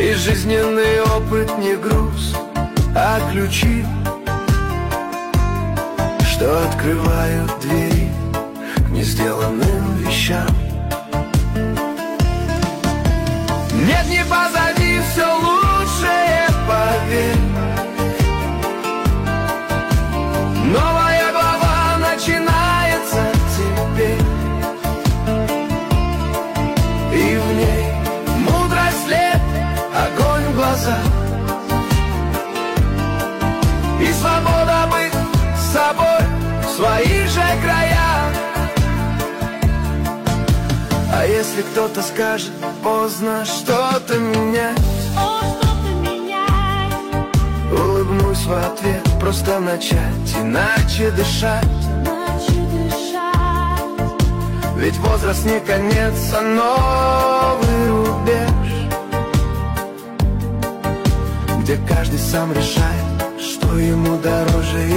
И жизненный опыт не груз, а ключи, что открывают двери к несделанным вещам. Нет, не позади, все лучшее, поверь. Новая глава начинается теперь, и в ней мудрость, след, огонь в глазах и свобода быть собой в своих же краях. А если кто-то скажет: поздно что-то менять, улыбнусь в ответ: просто начать иначе дышать. Ведь возраст не конец, а новый рубеж, где каждый сам решает, что ему дороже